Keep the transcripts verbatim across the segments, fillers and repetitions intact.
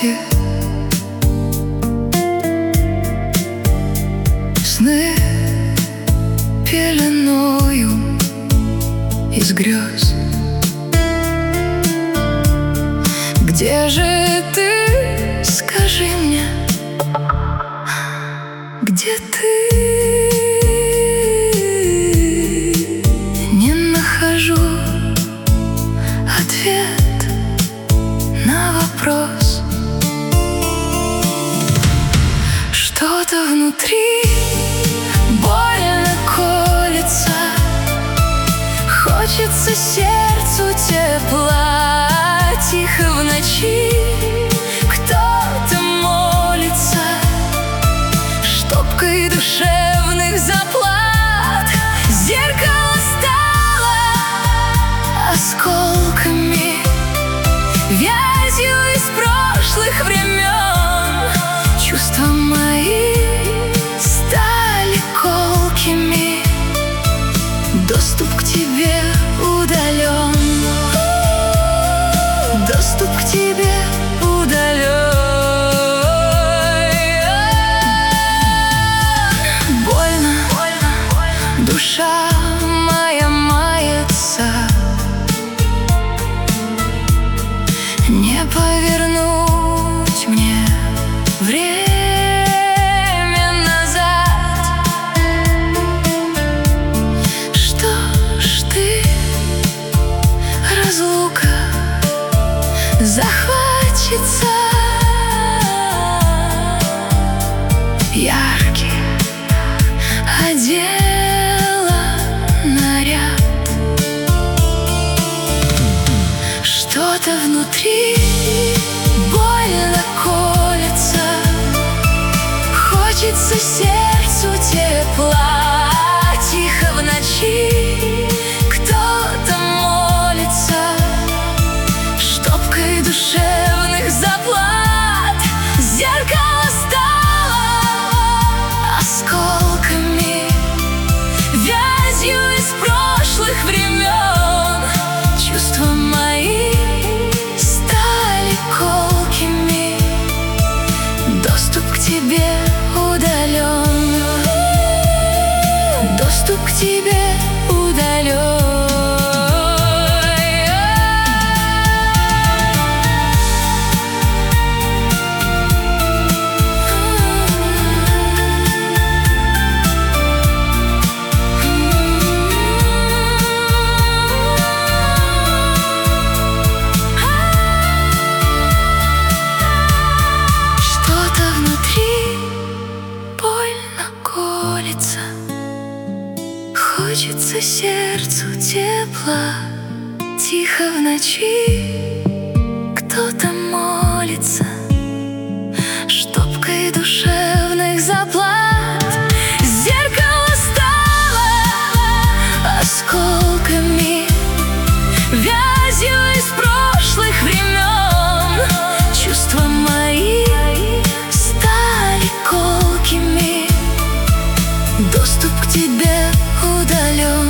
кровати. Сны пеленою из грез. Где же ты, скажи мне, где ты? Не нахожу ответ на вопрос. Что-то внутри больно колется, хочется сердцу тепла. Тихо в ночи кто-то молится, штопкой душевных заплат. Зеркало стало осколками, вязью из прошлых времен. Чувства мои стали колкими, доступ к тебе удален. Доступ к тебе удален. Больно, душа моя мается, не повернуть мне время назад. Что ж ты, разлука захватится. Яркий одела наряд, что-то внутри больно колется, хочется сердцу тепла. Тихо в ночи кто-то молится, штопкой душевных заплат. Зеркало стало осколками, вязью из прошлых времен. Чувства мои стали колкими, доступ к тебе удален. Доступ к тебе удален. Хочется сердцу тепла. Тихо в ночи кто-то молится, штопкой душевных заплат. Зеркало стало осколками, вязью из прошлых времен. Чувства мои стали колкими, доступ к тебе удален.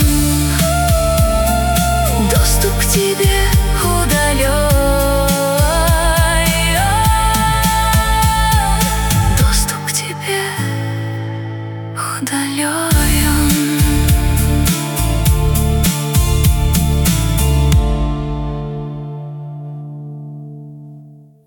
Доступ к тебе удален. Доступ к тебе удален.